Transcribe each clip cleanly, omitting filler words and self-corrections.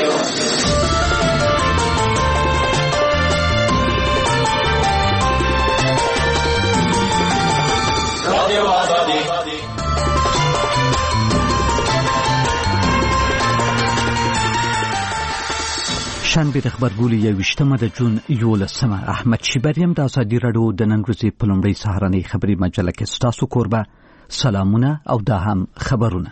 شنبه د خبرګولي 21 د جون 11 احمد شیبریم د ازادي راډیو د نن ورځې په لومړۍ سهارنۍ خبري مجله کې ستاسو کوربه سلامونه او دا هم خبرونه.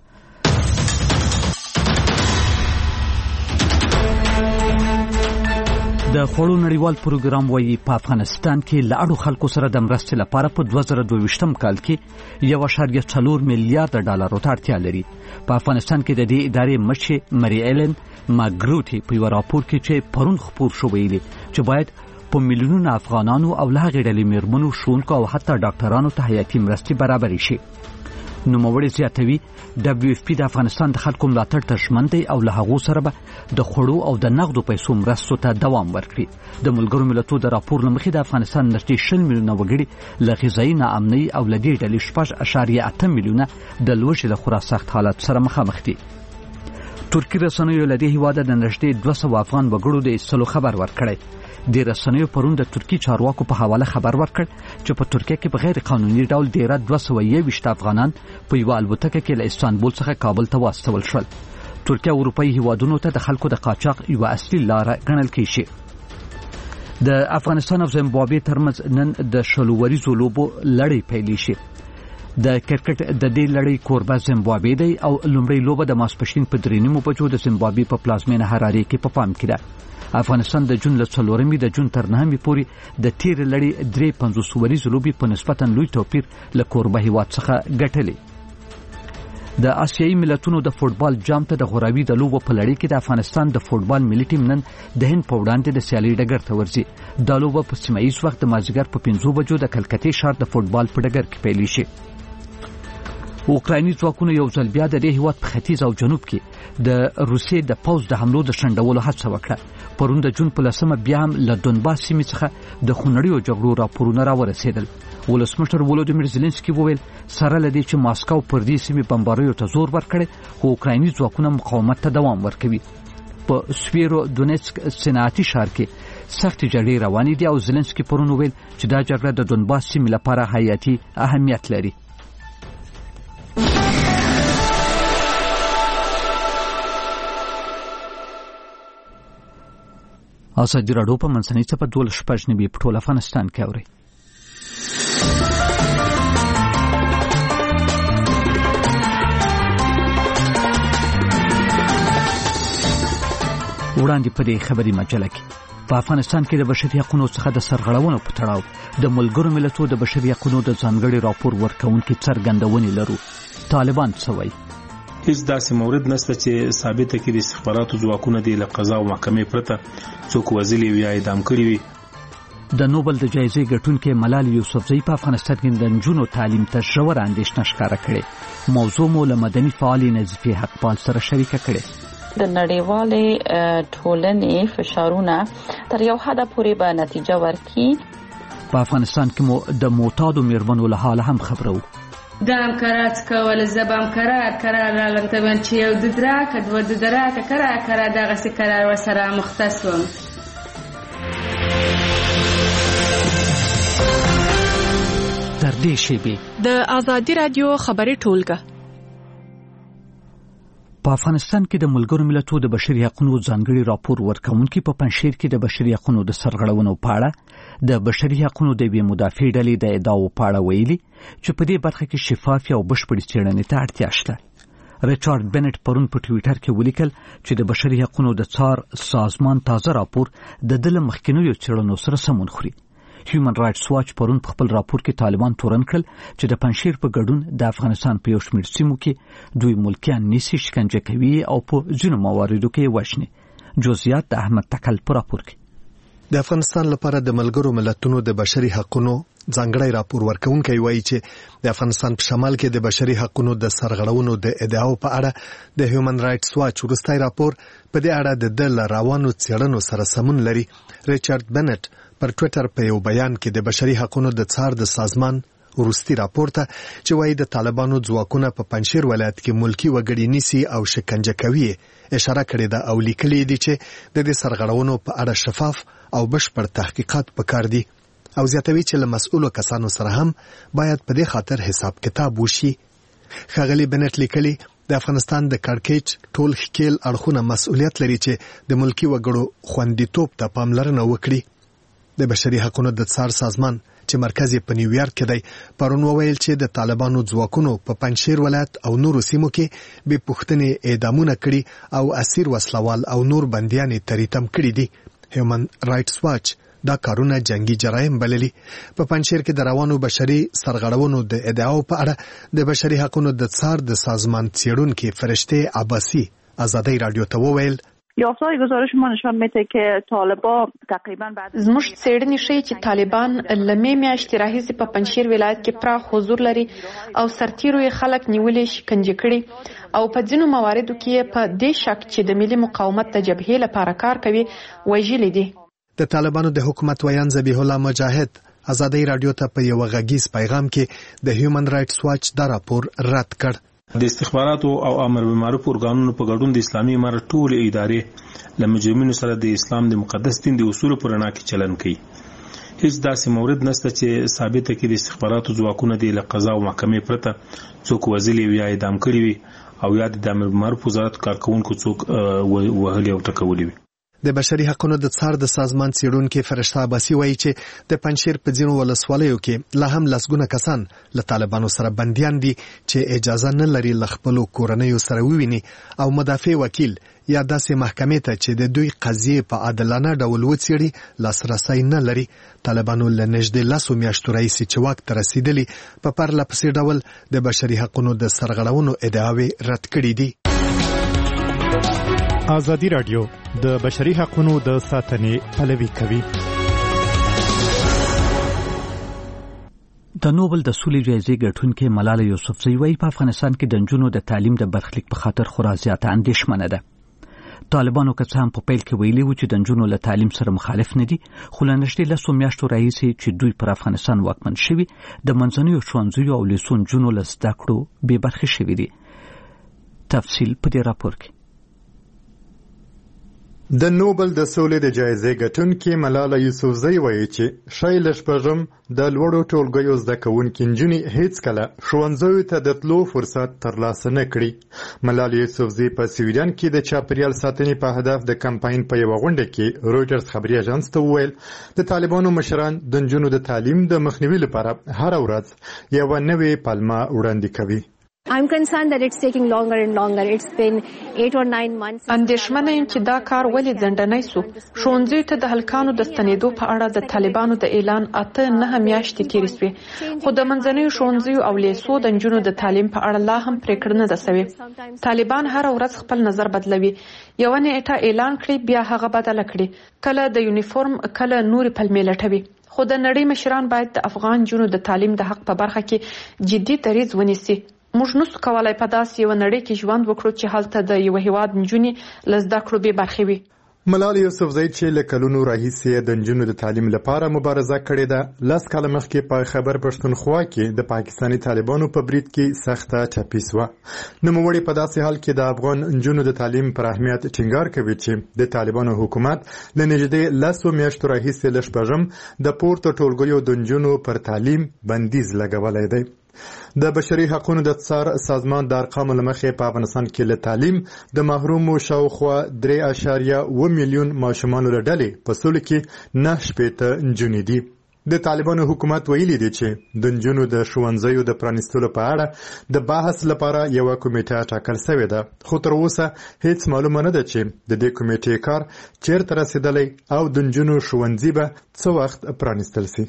د خوړو نړیوال پروګرام وایي په افغانستان کې له اړو خلکو سره د مرستې لپاره په 2022 کال کې 1.4 میلیارډ ډالرو ته اړتیا لري. په افغانستان کې د دې ادارې مشر مری ایلن ماګروټي په یو راپور کې چې پرون خپور شو ویلي چې باید په میلیونونو افغانانو او له هغې ډلې میرمنو ښوونکو او حتی ډاکټرانو ته حیاتي مرستې برابرې شي. نوموړی زیاتوي دبلیو اف پی د افغانستان د خلکو ملاتړ ته ژمن دی او له هغو سره به د خوړو او د نغدو پیسو مرستو ته دوام ورکړي. د ملګرو ملتونو د راپور له مخې د افغانستان نږدې 20 میلیونه وګړي له غذایي ناامنۍ او له دې ډلې 6.8 میلیونه د لوږې له خورا سخت حالت سره مخامخ دي. ترکی رسنیو له دې هیواده د نږدې 200 افغان وګړو د ایستلو خبر ورکړی. د رسنیو پرون د ترکی چارواکو په حواله خبر ورکړ چې په ترکیه کې په غیر قانوني ډول ډیره 221 افغانان په یو الوتکه کې له استانبول څخه کابل ته واستول شول. ترکیه اروپایي هیوادونو ته د خلکو د قاچاق یو اصلي لاره ګڼل کیږي. د افغانستان او زیمبابوې ترمنځ نن د شلووریزو لوبو لړۍ پیل شي. د کرکټ د دې لړۍ کوربه زیمبابوې دی او لومړی لوبه د ماسپښین په 3:30 بجو د زیمبابوې په پلازمینه هرارې کې په پام کې ده. افغانستان د جون له 4 د جون تر 9 پورې د تیر لړۍ 350 ورځې لوبي په نسبتا لوی توپیر له کوربه هیواد څخه ګټلې. د آسیایي ملتونو د فوټبال جام ته د غوراوي د لوبو په لړۍ کې د افغانستان د فوټبال ملي ټیم نن د هند په وړاندې د سیالي ډګر ته ورځي. دا لوبه په سیمایي وخت د مازیګر په 5 بجو د کلکتې ښار د فوټبال په ډګر کې پیل شي. اوکرایني ځواکونو یو ځل بیا د دې هیواد په ختیځ او جنوب کې د روسیې د پوځ د حملو د شنډولو هڅه وکړه. پرون د جون په 10 بیا هم له دونباس سیمې څخه د خونړیو جګړو راپورونه راورسېدل. ولسمشر ولودیمیر زيلنسکي وویل سره لدې چې ماسکو پر دې سیمې بمباریو ته زور ورکړي خو اوکرایني ځواکونه مقاومت ته دوام ورکوي. په سویرو دونیتسک صنعتي ښار کې سخت جګړې روانې دي او زيلنسکي پرون وویل چې دا جګړه د دونباس سیمې لپاره حیاتي اهمیت لري. ازادي راډیو په منځنۍ څپه 12 په ټول افغانستان کې اوري. وړاندې په دې خبري مجله کې په افغانستان کې د بشري حقوقو څخه د سرغړونو په تړاو د ملګرو ملتونو د بشري حقوقو د ځانګړي راپور ورکونکي څرګندونې لرو. طالبان څه وایي؟ هیڅ داسې مورد نشته چې ثابته کړي د استخباراتو ځواکونه د قضا او محکمې پرته څوک وژلي وي یا اعدام کړي وي. د نوبل د جایزې ګټونکې ملال یوسفزۍ په افغانستان کې د نجونو تعلیم ته ژوره اندېښنه ښکاره کړې. موضوع مو له مدني فعال نظیفې حقپال سره شریکه کړې. د نړیوالې ټولنې فشارونه تر یو حده پورې به نتیجه ورکړي. په افغانستان کې مو د معتادو میرمنو له حاله هم خبرو. دام کرات کول زبام قرار لالم تبن چې یو د دراک د ود دراک کرا دغه سي قرار وسره مختص وم. تر دې شی د ازادي رادیو خبري ټولګه په افغانستان کې د ملګرو ملتونو د بشري حقوقو ځانګړي راپور ورکونکي په پنځشیر کې د بشري حقوقو د سرغړونو په اړه د بشري حقوقو د وی مدافع ډلې د ادعاو په اړه ویلي چې په دې برخه کې شفاف او بشپړ څېړنې ته اړتیا شته. ریچارډ بنټ پرون په ټوئیټر کې ولیکل چې د بشري حقوقو د څار سازمان تازه راپور د دله مخکینیو څېړنو سره سمون خوري. هیومن رائټس واچ پرون په خپل راپور کې طالبان تورن کړل چې د پنځشیر په ګډون د افغانستان په یو شمېر سیمو کې دوی ملکیان نیسي، شکنجه کوي او په ځینو مواردو کې وژني. جزئیات د احمد تکل په راپور کې. د افغانستان لپاره د ملګرو ملتونو د بشري حقوقو ځانګړی راپور ورکونکي وایي چې د افغانستان په شمال کې د بشري حقوقو د سرغړونو د ادعاو په اړه د هیومن رائټس واچ وروستي راپور په دې اړه د روانو څېړنو سره سمون لري. ریچارډ بنټ پر ټوئیټر په یو بیان کې د بشري حقوقو د څار د سازمان وروستي راپور ته چې وایي د طالبانو ځواکونه په پنجشیر ولایت کې ملکی وګړي نیسي او شکنجه کوي اشاره کړې ده او لیکلي دي چې د دې سرغړونو په اړه شفاف او بشپړ تحقیقات پکار دي او زیاتوي چې له مسؤلو کسانو سره هم باید په دې خاطر حساب کتاب وشي. ښاغلي بنټ لیکلي د افغانستان د کړکېچ ټول ښکیل اړخونه مسؤلیت لري چې د ملکی وګړو خوندیتوب ته پاملرنه وکړي. د بشري حقوقو د څار سازمان چې مرکز یې په نیویارک کې دی پرون وویل چې د طالبانو ځواکونو په پنجشیر ولایت او نورو سیمو کې بې پوښتنې اعدامونه کړي او اسیر وسلوال او نور بندیان یې تریتم کړي دي. هیومن رائټس واچ دا کارونه جنگي جرایم بللي. په پنجشیر کې د روانو بشري سرغړونو د ادعاو په اړه د بشري حقوقو د څار د سازمان څېړونکي فرشته عباسی آزادی رادیو ته وویل یافته‌های گزارش ما نشان میده که طالبان تقریبا بعد زموږ څېړنې ښیي چې طالبان له مې میاشتې راهیسې په پنجشیر ولایت کې پراخ حضور لري او سرتیرو یې خلک نیولې شکنجه کړي او په ځینو مواردو کې په دې شک چې د ملي مقاومت د جبهې لپاره کار کوي وژلي دي. د طالبانو د حکومت ویان ذبیح الله مجاهد آزادی رادیو ته په یو غږیز پیغام کې د هیومن رائټس واچ دا راپور رد کړ. د استخباراتو او امر بالمعروف ارګانونو په ګډون د اسلامي امارت ټول ادارې له مجرمینو سره د اسلام د مقدس دین د اصولو پر رڼا کې چلن کوي. هیڅ داسې مورد نشته چې ثابته کړي د استخباراتو ځواکونه د قضا او محکمې پرته څوک وژلي وي یا اعدام کړي وي او یا د امر بالمعروف وزارت کارکونکو څوک وهلي او ټکولي وي. د بشري حقوقو د څار د سازمان څېړونکي فرشته عباسی وایي چې د پنجشیر په ځینو ولسوالیو کې لا هم لسګونه کسان له طالبانو سره بندیان دي چې اجازه نه لري له خپلو کورنیو سره وویني او مدافع وکیل یا داسې محکمې ته چې د دوی قضیې په عادلانه ډول وڅېړي لاسرسی نه لري. طالبانو له نږدې 10 میاشتو راهیسې چې واک ته رسېدلي په پرله پسې ډول د بشري حقوقو د سرغړونو ادعاوې رد کړي دي. آزادی رادیو د بشري حقوقو د ساتنې پلوي کوي. د نوبل د سولې جایزې ګټونکې ملاله یوسفزۍ وايي په افغانستان کې د نجونو د تعلیم د برخلیک په خاطر خورا زیاته اندېښمنه ده. طالبانو که څه هم په پیل کې ویلي و چې د نجونو له تعلیم سره مخالف نه دي خو له نږدې 10 میاشتو راهیسې چې دوی پر افغانستان واکمن شوي د منځنیو ښوونځیو او لیسو نجونو له زده کړو بې برخې شوي دي. تفصیل په دې راپور کې. د نوبل د سولې د جایزې ګټونکې ملاله یوسفزۍ وایي چې شی له شپږم د لوړو ټولګیو زده کوونکې نجونې هیڅکله ښوونځیو ته د تلو فرصت ترلاسه نه کړي. ملاله یوسفزۍ په سویډن کې د چاپیریال ساتنې په هدف د کمپاین په یوه غونډه کې رویټرز خبري اژانس ته وویل د طالبانو مشران د نجونو د تعلیم د مخنیوي لپاره هره ورځ یوه نوې پلمه وړاندې کوي. I'm concerned that it's taking longer and longer. It's been 8 or 9 months. اندېښمنه یم چې دا کار ولې ځنډنی سو. ښوونځیو ته د هلکانو د ستنېدو په اړه د طالبانو د اعلان 8-9 میاشتې تېرې سوې خو د منځنیو ښوونځیو او لیسو د نجونو د تعلیم په اړه لا هم پریکړه نه ده سوې. طالبان هر ورځ خپل نظر بدلوي. یو نیټه اعلان کړي بیا هغه بدله کړي. کله د یونیفورم کله نورې پلمې لټوي. خو د نړۍ مشران باید د افغان نجونو د تعلیم د حق په برخه کې جدي دریځ ونیسي. موږ نسو کولای په داسې یو نړۍ کې ژوند وکړو چې هلته د یو هیواد نجونې له زده کړو بې برخې وي. ملاله یوسفزۍ چې له کلونو راهیسې د نجونو د تعلیم لپاره مبارزه کړې ده 10 کاله مخکې په خیبر پښتونخوا کې د پاکستاني طالبانو په برید کې سخته ټپي سوه. نوموړې په داسې حال کې د افغان نجونو د تعلیم پر اهمیت ټینګار کوي چې د طالبانو حکومت له نږدې 10 میاشتو راهیسې له شپږم د پورته ټولګیو د نجونو پر تعلیم بندیز لګولی دی. د بشري حقوقو د څار سازمان د ارقامو له مخې په افغانستان کې له تعلیم د محرومو شاوخوا 3.1 میلیون ماشومانو له ډلې په سولو کې 9 نجونې دي. د طالبانو حکومت ویلي دی چې د نجونو د ښوونځیو د پرانیستلو په اړه د بحث لپاره یوه کمیټه ټاکل شوې ده خو تر اوسه هیڅ معلومه نه ده چې د دې کمیټې کار چیرته رسېدلی او د نجونو ښوونځي به څه وخت پرانیستل شي.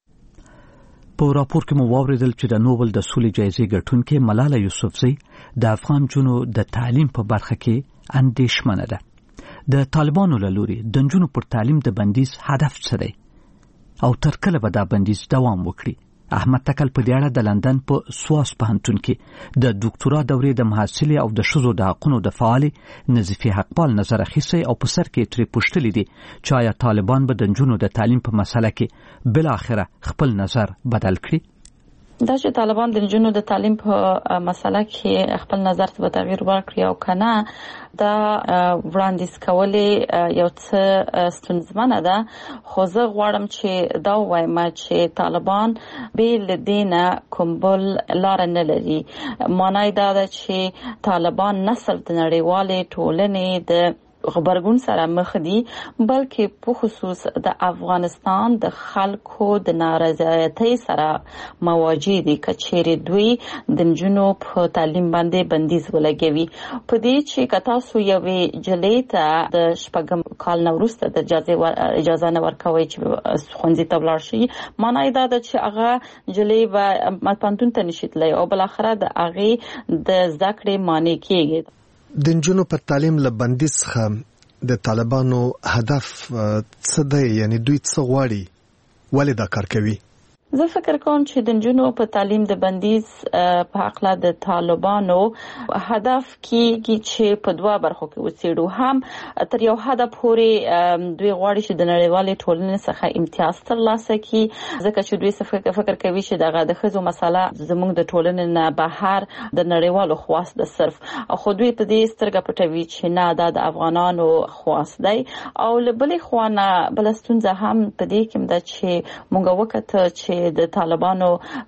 په راپور کې مو واوریدل چې د نوبل د سولې جایزې ګټونکې ملاله یوسفزۍ د افغان نجونو د تعلیم په برخه کې اندېښمنه ده. د طالبانو له لوري د نجونو پر تعلیم د بندیز هدف څه دی او تر کله به دا بندیز دوام وکړي؟ احمد تکل په دې اړه د لندن په سواس پوهنتون کې د ډاکټورا دورې د محصلې او د ښځو د حقونو د فعالې نظیفې حقپال نظر اخیستی او په سر کې ترې پوښتلي دي چې آیا طالبان به د نجونو د تعلیم په مسله کې بالاخره خپل نظر بدل کړي؟ دا چې طالبان د نجونو د تعلیم په مسله کې خپل نظر ته تغیر ورکړي او کنه دا وړاندیز کولې یو څه ستونزمنه ده، خو زه غواړم چې دا وایم چې طالبان به لدینه کوم بل لار نه لري. معنی دا ده چې طالبان نسل د نړیوالې ټولنې د غبرګون سره مخ دي، بلکې په خصوص د افغانستان د خلکو د نارضایتۍ سره مواجه دي کچېرې دوی د نجونو په تعلیم باندې بندیز ولګوي. په دې چې که تاسو یوې جلۍ ته د شپږم کال نه وروسته د اجازه نه ورکوئ چې ښوونځي ته ولاړ شي، معنی دا ده چې هغه جلۍ به پوهنتون ته نشي تللی او بالاخره د هغې د زده کړې مانع کېږي. د نجونو په تعلیم له بندیز څخه د طالبانو هدف څه دی؟ یعنی دوی څه غواړي؟ ولې دا کار کوي؟ زه فکر کوم چې د نجونو په تعلیم د بندیز په حق له د طالبانو هدف کېږي چې په دوه برخو کې وڅېړو. هم تر یو حده پورې دوی غواړي چې د نړیوالې ټولنې څخه امتیاز ترلاسه کړي، ځکه چې دوی فکر کوي چې دغه د ښځو مسله زموږ د ټولنې نه بهر د نړیوالو خواست ده صرف، خو دوی په دې سترګه پټوي چې نه، دا د افغانانو خواست دی. او له بلې خوا نه بله ستونزه هم په دې کې ده چې موږ وکړه چې د طالبانو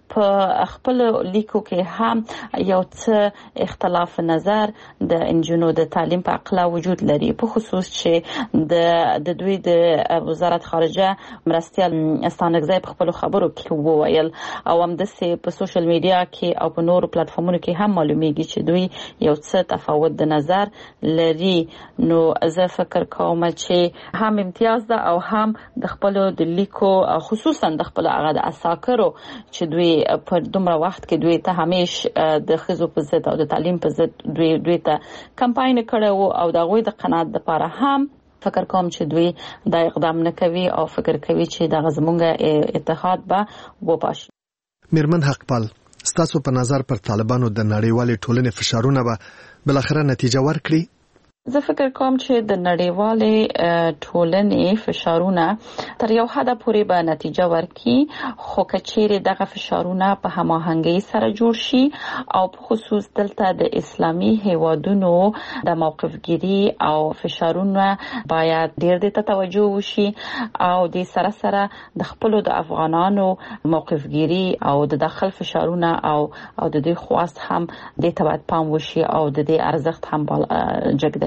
په خپل لیکو کې هم یو څه اختلاف نظر د انجونو د تعلیم په اړه وجود لري، په خصوص چې د دوی د وزارت خارجه مرستیال استانګزی په خپل خبرو کې وویل او هم د په سوشل میډیا کې او په نورو پلیټفارمونو کې هم معلومیږي چې دوی یو څه تفاوت د نظر لري. نو زه فکر کوم چې هم امتیاز ده او هم د خپل د لیکو خصوصا د خپل هغه د ساکرو چې دوی په دومره وخت کې دوی ته همیشه د ښځو په ضد او د تعلیم په ضد دوی ته کمپاین کړو او د غوي د قناعت لپاره هم فکر کوم چې دوی دا اقدام نه کوي او فکر کوي چې د غزمونګه اتحاد به وپاشي. میرمن حقپال، ستاسو په نظر پر طالبانو د نړیوالې ټولنې فشارونه به بلاخره نتیجه ورکړي؟ زه فکر کوم چې د نړیوالې ټولنې فشارونه تر یو حده پورې به نتیجه ورکړي، خو کچېرې دغه فشارونه په هماهنګۍ سره جوړ شي او په خصوص دلته د اسلامي هیوادونو د موقفګیري او فشارونه باید ډېر د توجه وشي او د سره سره د خپل د افغانانو موقفګیري او د داخل فشارونه او د دوی خواست هم د تبعید پام وشي او د دې ارزښت هم جګ دی.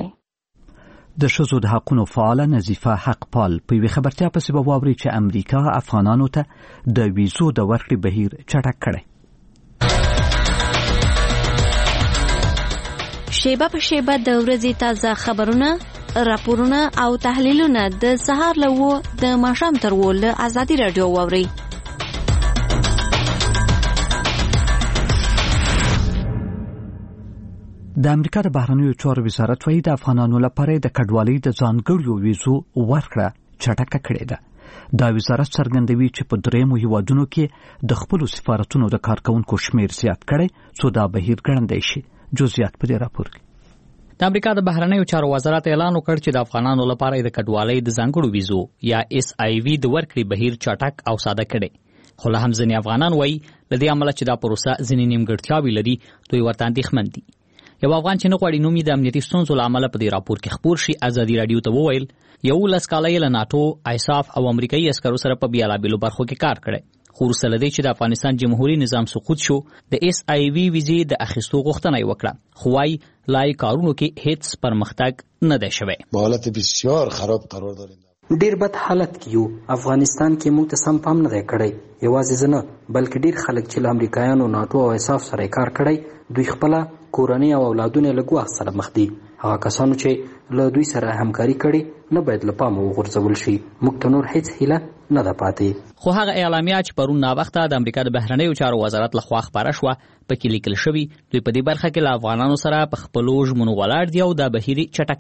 د ښځو د حقونو فعاله نظیفه حقپال په یوه خبرتیا پسې به واوري چې امریکا افغانانو ته د ویزو د ورکړې بهیر چټک کړی. شیبه په شیبه د ورځې تازه خبرونه، راپورونه او تحلیلونه د سهار له 9 د ماښام تر 10 له ازادي رادیو واوري. د امریکا د بهرنیو چارو وزارت وايي د افغانانو لپاره د کډوالۍ د ځانګړو ویزو ورکړه چټکه کړې ده. دا وزارت څرګندوي چې په درېیمو هیوادونو کې د خپلو سفارتونو د کارکونکو شمیر زیات کړی څو دا بهیر ګړندی شي. جزئیات په دې راپور کې. د امریکا د بهرنیو چارو وزارت اعلان وکړ چې د افغانانو لپاره د کډوالۍ د ځانګړو ویزو یا SIV د ورکړې بهیر چټک او ساده کړي. خو له هم ځینې افغانان وايي لدې عمله چې دا پروسه ځینې نیمګړتیاوې لري، دوی ورته اندېښمن دي. یو افغان چې نه غواړي نوم یې د امنیتي ستونزو له امله په دې راپور کې خپور شي ازادي رادیو ته وویل 11 کاله یې له ناتو، آیساف او امریکایي عسکرو سره په بیلابېلو برخو کې کار کړی، خو وروسته له دې چې د افغانستان جمهوریت نظام سقوط شو د SIV ویزې د اخیستو غوښتنه یې وکړه، خو وايي لا یې کارونو کې هیڅ پرمختګ نه دی شوی. په حالت بسیار خراب قرار داریم. ډیر بد حالت کې یو. افغانستان کې موږ ته سم پام نه دی کړی، یوازې زه نه بلکې ډیر خلک چې له امریکایانو، ناتو او آیساف سره کار کړی، دوی خپل کورنۍ او اولادونه له ګواښ سره مخ دي. هغه کسانو چې له دوی سره همکاري کړي نه باید له پامه وغورځول شي. موږ ته نور هیڅ هیله نه ده پاتې. خو هغه اعلامیه چې پرون ناوخته د امریکا د بهرنیو چارو وزارت لخوا خپاره شوه پکې لیکل شوي دوی په دې برخه کې له افغانانو سره په خپلو ژمنو ولاړ دي او دا بهیر چټک کړی.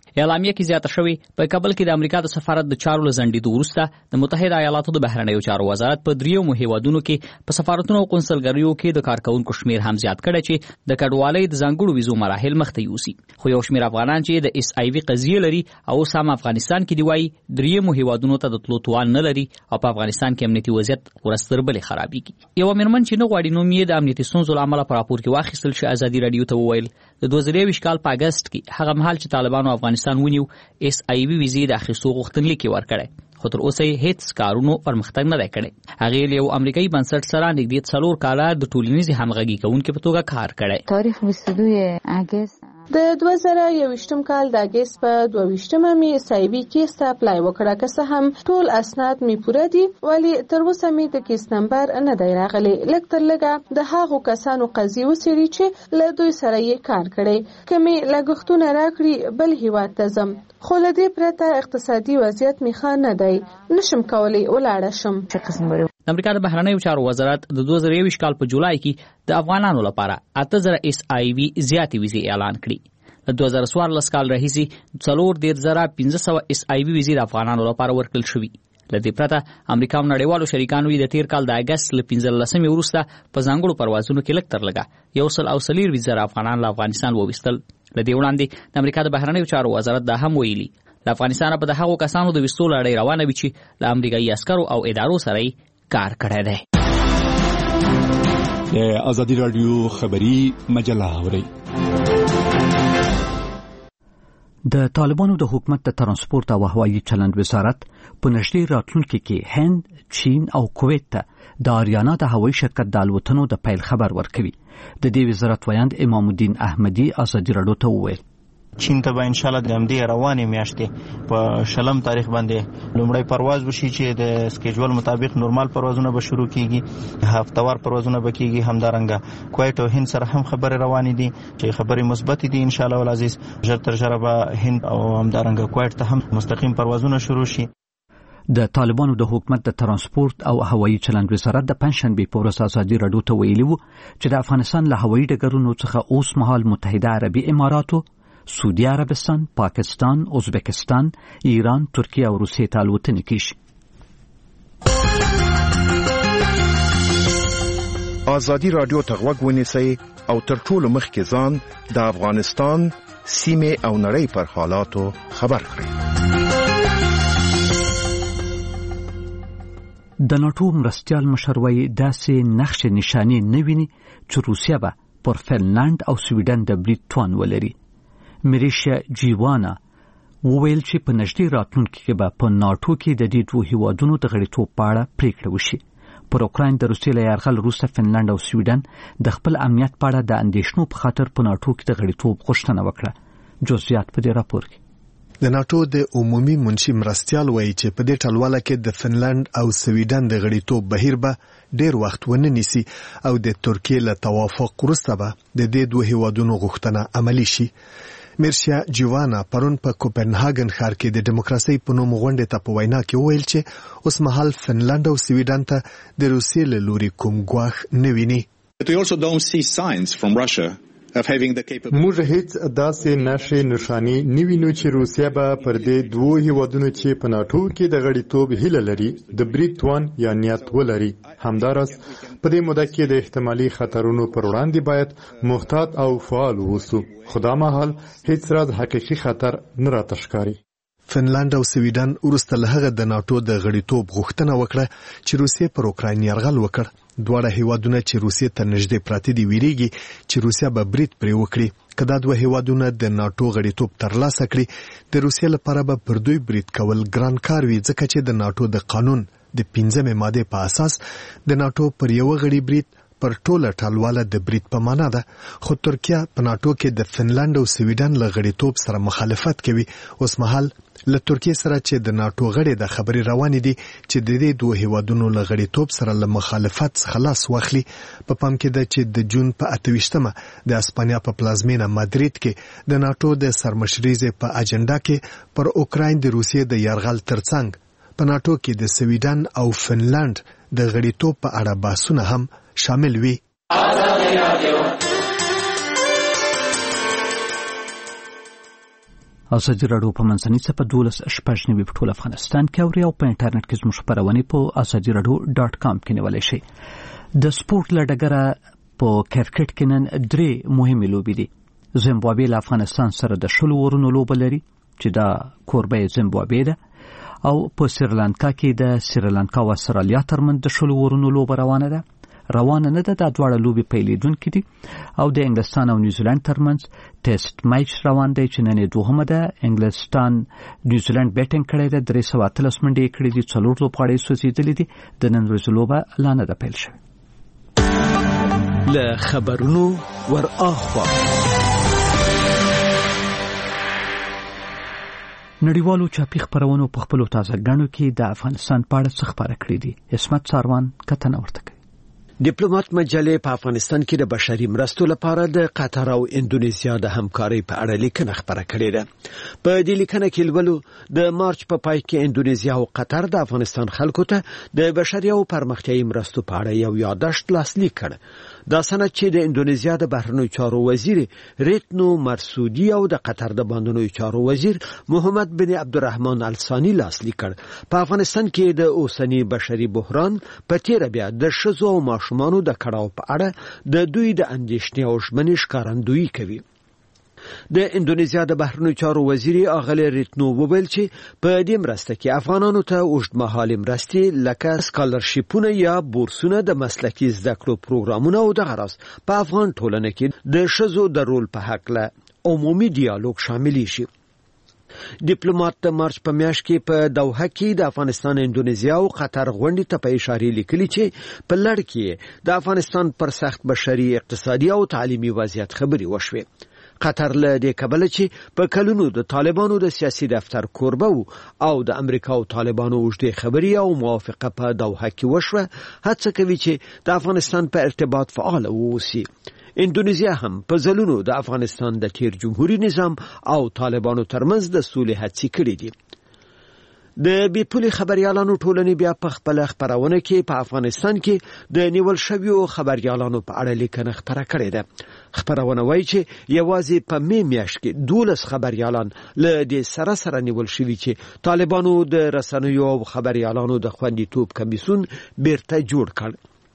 اعلامیه کې زیاته شوې په کابل کې د امریکا د سفارت د چارو لزندیدو وروسته د متحده ایالاتو د بهرنیو چارو وزارت په دریو هیوادونو کې په سفارتونو او قونسلګریو کې د کارکونکو شمیر هم زیات کړی چې د کډوالۍ د ځانګړو ویزو مراحل مخته یوسي. خو یو شمیر افغانان چې د اس ای وی قضیه لري او سم افغانستان کې دی وایي دریو هیوادونو ته د تلو توان نه لري او په افغانستان کې امنیتي وضعیت ورستر بلې خرابېږي. یو مېرمن چې نه غواړي نوم یې د امنیتي ستونزو له امله په راپور کې واخیستل شي ازادي راډیو ته وویل د 2023 کال په اگست کې هغه مهال چې طالبانو افغانستان ونیو اس ای وی ویزې د اخیستو غوښتنلیک ورکړی خو تر اوسه هیڅ کارونو پرمختګ نه دی کړی. هغې له یو امریکایي بنسټ سره نږدې 4 کاله د ټولنیزې همغږي کوونکې په توګه کار کړی. تاریخ 22 اگست د 2021 کال د اگست په 22مه می سایبي کیس ته اپلای وکړه که څه هم ټول اسناد می پوره دي ولی تر اوسه می د کیس نمبر نه دی راغلی. لږ تر لږه د هغو کسانو قضیې وڅېړي چې له دوی سره یې کار کړی کمې لګښتونه راکړي بل هیواد ته ځم خو له دې پرته اقتصادي وضعیت می ښه نه دی نشم کولی ولاړه شم. د امریکا د بهرنیو چارو وزارت د 2023 کال په جولای کې د افغانانو لپاره 8000 اس ای وی زیاتې ویزې اعلان کړي. د 2014 کال راهیسې 4500 اس ای وی ویزې د افغانانو لپاره ورکړل شوې. له دې پرته امریکا او نړیوالو شریکانو د تیر کال د اگست له 15 وروسته په ځانګړو پروازونو کې لږ تر لږه 140 ویزې افغانان له افغانستان وویستل. له دې وړاندې د امریکا د بهرنیو چارو وزارت دا هم ویلي له افغانستان په د هغو کسانو د ویستو لړۍ روانه وي چې له امریکایي عسکرو او ادارو سره کار کړی دی. د ازادي راډیو خبری مجله اورئ. د طالبانو د حکومت د ترانسپورت او هوایي چلند وزارت په نږدې راتلونکي کې هند، چین او کویت ته د آریانا د هوایي شرکت د الوتنو د پیل خبر ورکوي. د دې وزارت ویاند امام الدین احمدي ازادي راډیو ته وویل چین ته به ان شاء الله د همدې روانې میاشتې په 20 تاریخ باندې لومړی پرواز وشي چې د سکیجول مطابق نورمال پروازونه به شروع کیږي هفتوار پروازونه به کیږي. همدارنګه کویت او هند سره هم خبرې روانې دي چې خبرې مثبت دي ان شاء الله العزیز ژر تر ژره به هند او همدارنګه کویت ته هم مستقیم پروازونه شروع شي. د طالبانو د حکومت د ترانسپورت او هوایي چلند وزارت د پنځشنبه په ورځ ازادي راډیو ته ویلي وو چې د افغانستان له هوایي ډګرونو څخه اوس مهال متحده عربي اماراتو، سعودي عربستان، پاکستان، ازبکستان، ایران، ترکیه او روسیې ته الوتنې کیږي. ازادي راډیو ته غوږ ونیسئ او تر ټولو مخکې ځان د افغانستان سیمې او نړۍ پر حالاتو خبر کړئ. د ناټو مرستیال مشروي داسې نقش نشانی نه ویني چې روسیه به پر فنلند او سویډن د برید توان ولري. میریشا جیوانا وویل چې په نږدې راتلونکي کې به په ناټو کې د دې دوه هیوادونو د غړیتوب په اړه پریکړه وشي. پر اوکراین د روسیې له یرغل وروسته فنلند او سویډن د خپل امنیت په اړه د اندېښنو په خاطر په ناټو کې د غړیتوب غوښتنه وکړه. جزئیات په دې راپور کې. د ناټو د عمومي منشي مرستیال وایي چې په دې ټلواله کې د فنلند او سویډن د غړیتوب بهیر به ډیر وخت ونه نیسي او د ترکیې له توافق وروسته به د دې دوه هیوادونو غوښتنه عملی شي. میرشیا جیوانا پرون په کوپنهاګن ښار کې د دیموکراسي په نوم غونډې ته په وینا کې وویل چې اوس مهال فنلند او سویډن ته د روسیې له لوري کوم ګواښ نه ویني. موږ هیڅ داسې نښې نښانې نه وینو چې روسیه به پر دې دوه هیوادونو چې په ناټو کې د غړیتوب هیله لري د برید توان یا نیت ولري. همداراز په دې موده کې د احتمالي خطرونو پر وړاندې باید محتاط او فعال اوسو. خو دا مهال هیڅ راز حقیقي خطر نه راته ښکاري. فنلند او سویډن وروسته له هغه د ناټو د غړیتوب غوښتنه وکړه چې روسیه پر اوکراین یرغل وکړ. دواړه هیوادونه چې روسیې ته نږدې پراته دي ویریږي چې روسیه به برید پرې وکړي. که دا دوه هیوادونه د ناټو غړیتوب ترلاسه کړي د روسیې لپاره به پر دوی برید کول ګران کار وي ځکه چې د ناټو د قانون د 15 ماده په اساس د ناټو پر یو غړي برید پر ټوله ټلواله د برید په معنا ده. خو ترکیه په ناټو کې د فنلند او سویډن له غړیتوب سره مخالفت کوي. اوس مهال له ترکیه سره چې د ناټو غړي د خبري روانې دي چې د دې دوه هیوادونو له غړیتوب سره له مخالفت څخه لاس واخلي. په پام کې ده چې د جون په 28مه د اسپانیا په پلازمینه مادرید کې د ناټو د سرمشرۍ په اجنډا کې پر اوکراین د روسیې د یرغل ترڅنګ په ناټو کې د سویډن او فنلند د غړیتوب په اړه بحثونه هم شامل وي. ازادي راډیو په منځنۍ صفحه 12 په ټول افغانستان کې اوري او په انټرنیټ کې زموږ خبرونه په azadiradio.com کې نیولای شئ. د سپورت لړګره په کرکټ کې نن 3 مهمه لوبې دي. زیمبابوې له افغانستان سره د 10 اورونو لوبه لري چې دا کوربه زیمبابوې ده، او په سریلانکا کې د سریلانکا او استرالیا ترمنځ د 10 اورونو لوبه روانه نه ده. د دواړه لوبې پیلېدونکې دي او د انګلستان او نیوزیلند ترمنځ ټیسټ میچ روان دی چې نن دوهمه ده. انګلستان نیوزیلند بیټینګ کړی ده، 313 منډې کړې دي، 4 لوبغاړي سوځېدلي دي. د نن ورځې لوبه لا نه ده پیل شوې. له خبرونو ور اخوا نړیوالو چاپی خبرونو په خپلو تازه ګڼو کې د افغانستان په اړه څه خبره کړې دي. اسمت ساروان کتنه ورته کوي. ډیپلوماټ مجلې په افغانستان کې د بشري مرستو لپاره د قطر او اندونیزیا د همکارۍ په اړه لیکنه خبره کړې ده. په دې لیکنه کې لولو د مارچ په پای کې اندونیزیا او قطر د افغانستان خلکو ته د بشري او پرمختیایي مرستو په اړه یو یادښت لاسلیک کړ. دا سند چې د اندونیزیا د بهرنیو چارو وزیر ریتنو مرسودی او د قطر د باندنیو چارو وزیر محمد بن عبدالرحمن الثانی لاسلیک کړ، په افغانستان کې د اوسنی بشري بحران په تیر بیا د ښځو او ماشومانو د کړهو په اړه د دوی د اندېښنې او ژمنې ښکارندویي کوي. د اندونیزیا د بهرنیو چارو وزیر اغلی ریتنو وویل چې په دې مرسته کې افغانانو ته اوږدمهالې مرستې لکه سکالرشیپونه یا بورسونه د مسلکي زده کړو پروګرامونه او د غرض په افغان ټولنه کې د ښځو د رول په هکله عمومي ډیالوګ شامل شي. ډیپلوماټ د مارچ په میاشت کې په دوحه کې د افغانستان، اندونیزیا او قطر غونډې ته په اشاره لیکلي چې په لړ کې د افغانستان پر سخت بشري، اقتصادي او تعلیمي وضعیت خبري وشوه. قطر له دې کبله چې په کلونو د طالبانو د سیاسي دفتر کوربه او د امریکا او طالبانو اوږدې خبري او موافقه په دوحه کې وشوه، هڅه کوي چې د افغانستان په ارتباط فعال اوسي. اندونیزیا هم په ځلونو د افغانستان د تیر جمهوریت نظام او طالبانو ترمنځ د سولې هڅې کړې دي. د بیپولي خبريالانو ټولنې بیا په خپل خبرونه کې په افغانستان کې د نیول شویو خبريالانو په اړه لیکنه خبره کړې ده. خبرونه وایي چې یوازې په میاشت کې 12 خبريالان له دې سره نیول شوي چې طالبانو د رسنیو او خبريالانو د خوندیتوب کمیسیون بیرته جوړ کړ.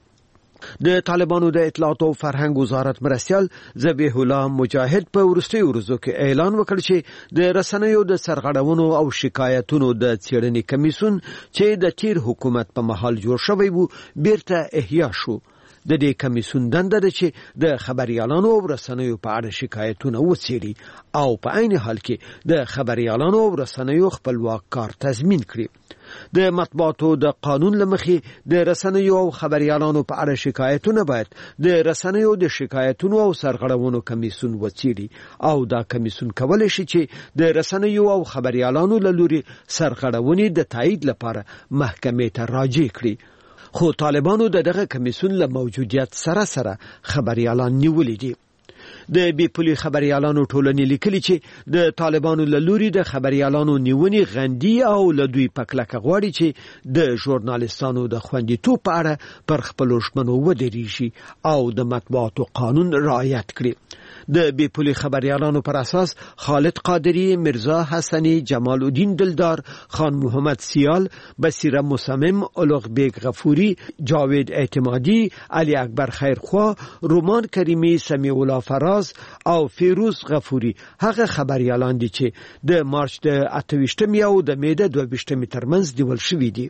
د طالبانو د اطلاعات او فرهنګ وزارت مرستیال ذبیح الله مجاهد په وروستیو ورځو کې اعلان وکړ چې د رسنیو د سرغړونو او شکایتونو د څېړنې کمیسیون چې د تیر حکومت په مهال جوړ شوی وو بیرته احیا شو. د دې کمیسیون دنده ده چې د خبريالانو او رسنیو په اړه شکایتونه وڅېړي او په عین حال کې د خبريالانو او رسنیو خپلواک کار تضمین کړي. د مطبوعاتو د قانون لمخې د رسنیو او خبريالانو په اړه شکایتونه باید د رسنیو د شکایتونو او سرغړونو کمیسیون وڅېړي او دا کمیسیون کولای شي چې د رسنیو او خبريالانو له لوري سرغړونې د تایید لپاره محکمې ته راجع کړي. خو طالبانو دغه کمیسیون له موجودیت سره خبريالان نیولې دي. د بیپولي خبريالانو ټولنې لیکلي چې د طالبانو له لوري د خبريالانو نیونې غندي او له دوی پکلکه غواړي چې د ژورنالیستانو د خوندیتوب په اړه پر خپلو ژمنو ودرېږي او د مطبوعاتو قانون رعایت کړي. د بیپولي خبريالانو پر اساس خالد قادری، مرزا حسنی، جمال الدین دلدار، خان محمد سیال، بصیره مصمم، اولغ بیگ غفوری، جاوید اعتمادی، علی اکبر خیرخوا، رومان کریمی، سمیع الله فراز او فیروز غفوری هغه خبريالان دي چې د مارچ د 28 او د می د 22 ترمنځ نیول شوي دي.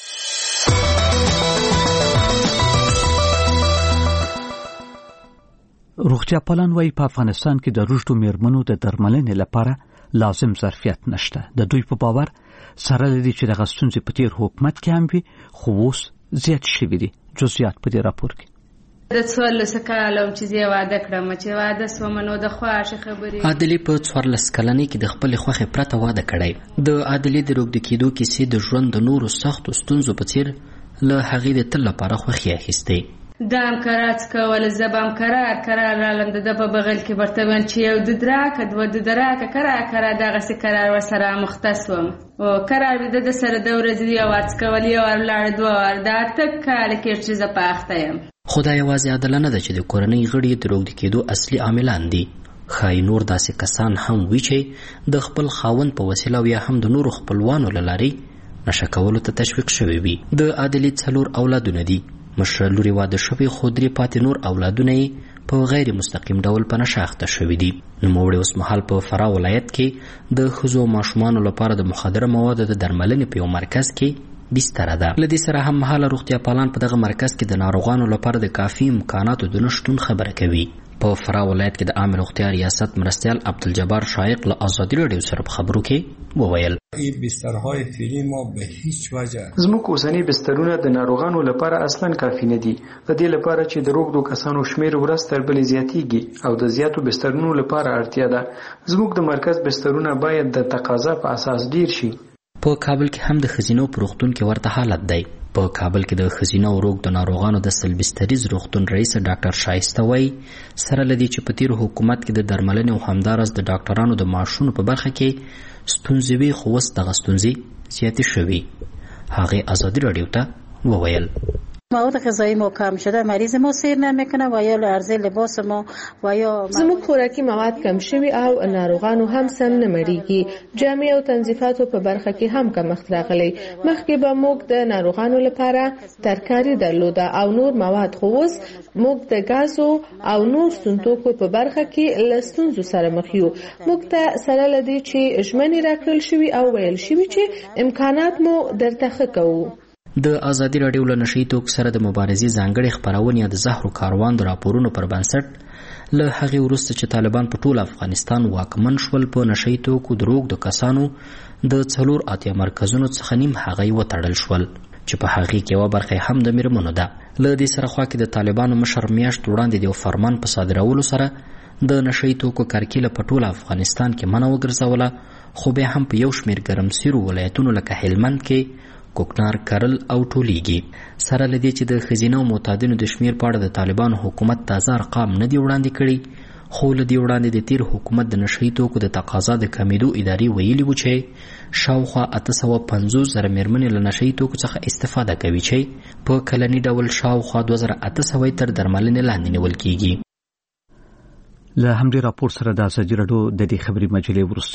روغتیا پالان وايي په افغانستان کې د روږدو میرمنو د درملنې لپاره لازم ظرفیت نشته. د دوی په باور سره لري چې دغه ستونزې په تیر حکومت کې هم وي، خو اوس زیات شوي دي. جزئیات په دې راپور کې. د 14 کالو چې زه واده کړم چې واده سومنو د خواشه خبرې. عادلې په 14 کلنۍ کې د خپل خوخه پرته واده کړی. د عادلې د روغد کېدو کیسې د ژوند د نورو سختو ستونزو په څیر له هغې د تل لپاره خوښي اخیستې. دام کرات کول زبام قرار لالم د په بغل کې برتون چې یو د دراک دو د دراک کرا دغه سي قرار وسره مختصوم او قرار د سره د ورځې یو ورڅ کول یو ورلاړ دوه ور دا تک کال کې چې ز پاخته يم. خدای یوازې عدالت نه ده چې د کورنۍ غړي د روغ کېدو اصلي عاملان دي. خای نور داسې کسان هم وي چې د خپل خاوند په وسیله او یا هم د نورو خپلوانو له لارې نشه کولو ته تشویق شوي وي. د عادلې 4 اولادونه دي. مشره لور یې واده شوی خو 3 پاتې نور اولادونه یې په غیر مستقیم ډول په نشه اخته شوي دي. نوموړی اوس مهال په فراه ولایت کې د ښځو او ماشومانو لپاره د مخدره موادو د درملنې په یو مرکز کې بستره ده. له دې سره هم مهاله روغتیا پالان په دغه مرکز کې د ناروغانو لپاره د کافي امکاناتو د نشتون خبره کوي. په فراه ولایت کې د عامه روغتیا ریاست مرستیال عبدالجبار شایق له آزادي راډیو سره په خبرو کې وویل این بسترهای فعلی ما به هیچ وجه زموږ اوسنی بسترونه د ناروغانو لپاره اصلا کافي نه دي. د دې لپاره چې د روغتو کسانو شمیر ورځ تر بلې زیاتیږي او د زیاتو بسترونو لپاره اړتیا ده. زموږ د مرکز بسترونه باید د تقاضا په اساس ډیر شي. په کابل کې هم د ښځینو په روغتون کې ورته حالت دی. په کابل کې د ښځینو روغ د ناروغانو د سلبستریز روغتون رئیس ډاکټر شایسته وای سره لدی چې په تیر حکومت کې د درملنې او همدارس د ډاکټرانو د معاشونو په برخه کې ستونزې وي خو اوس دغه ستونزې زیاتې شوي. هغه آزادي راډیو ته وویل مواد غذایی ما کم شده، مریض ما سیر نمیکنه و یا عرضه لباس ما و یا زموږ خوراکي مواد کم شوي او ناروغانو هم سم نه مړیږي. جامع او تنظیفاتو په برخه کې هم کمښت راغلی. مخکې به موږ د ناروغانو لپاره ترکاري درلوده او نور مواد، خو اوس موږ د غازو او نور ستونتوکو په برخه کې له ستونزو سره مخ یو. موږ ته سره لدی چې ژمنې راکړل شوي او ویل شوي چې امکانات مو درته ښه کوو. د آزادي راډیو له نشي توکو سره د مبارزې ځانګړي خپرونې د زهرو کاروان د راپورونو پر بنسټ له هغې وروسته چې طالبان په ټول افغانستان واکمن شول په نشي توکو د روغ د کسانو د 4 مرکزونو څخه نیم هغه وتړل شول چې په هغې کې یوه برخه هم د میرمنو ده. له دې سره خوا کې د طالبانو مشر میاشت وړاندې د یو فرمان په صادرولو سره د نشي توکو کرکیله په ټول افغانستان کې منع وګرځوله، خو بیا هم په یو شمېر ګرمسیرو ولایتونو لکه هلمند کې کوکنار کرل او ټولیږي. سره لدی چې د ښځینو معتادینو د شمیر په اړه د طالبان حکومت تازه ارقام نه دی وړاندې کړي، خو لدی وړاندې د تیر حکومت د نشي توکو د تقاضا د کمیدو ادارې ویلي و چې شاوخوا 850,000 میرمنې له نشي توکو څخه استفاده کوي چې په کلني ډول شاوخوا 2800 تر درملنې لاندې نیول کیږي. له همدې راپور سره د آزادي راډیو د دې خبري مجلې